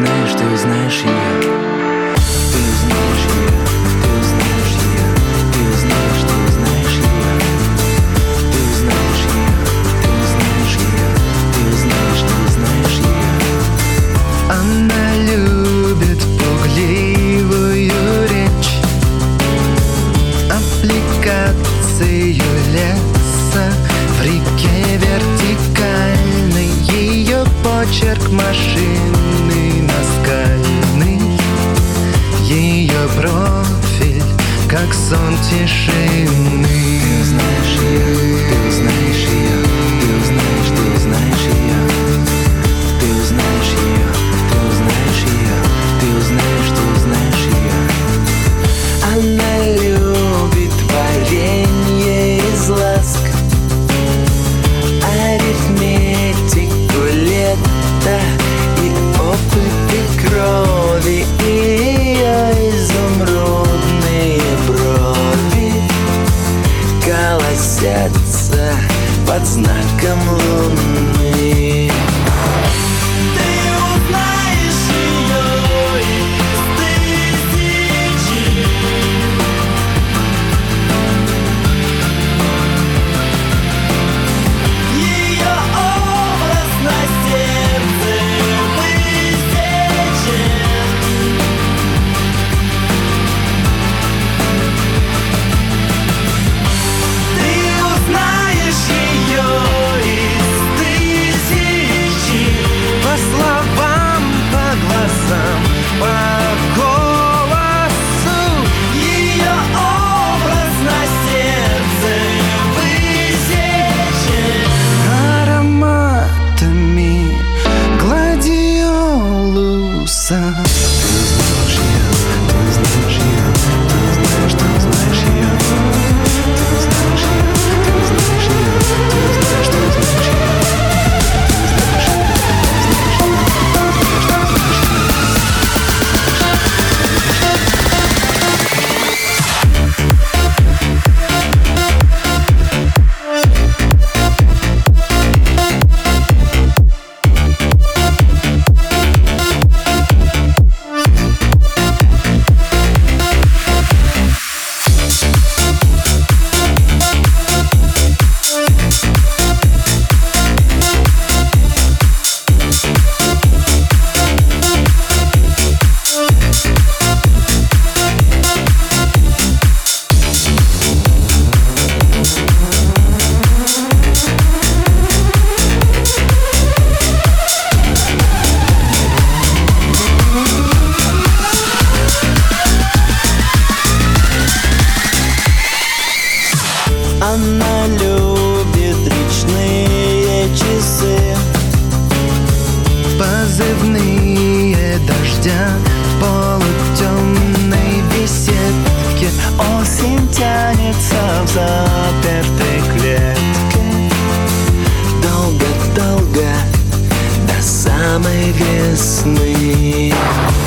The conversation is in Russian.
узнаешь ее. Ты узнаешь ее, ты узнаешь ее. Ты узнаешь ее. Ты узнаешь ее, ты узнаешь ее. Ты узнаешь ее. Она любит пугливую речь, аппликацию леса в реке вертикальной. Ее почерк машины наскальный, ее профиль как сон тишины. Ты узнаешь ее, ты узнаешь ее. Ты узнаешь ее. Ты узнаешь ее, ты узнаешь ее. Ты узнаешь ее. Она любит варенье из ласк, арифметику лета и опыты крови. Ее изумрудные брови колосятся под знаком луны. Ты узнаешь ее из тысячи. Ее образ на сердце высечен. Ты узнаешь ее из тысячи. По словам, по глазам, по голосу. Ее образ на сердце высечен. Ароматами гладиолуса. Она любит речные часы, Позывные дождя в полутемной беседке. осень тянется в запертой клетке. Долго-долго до самой весны.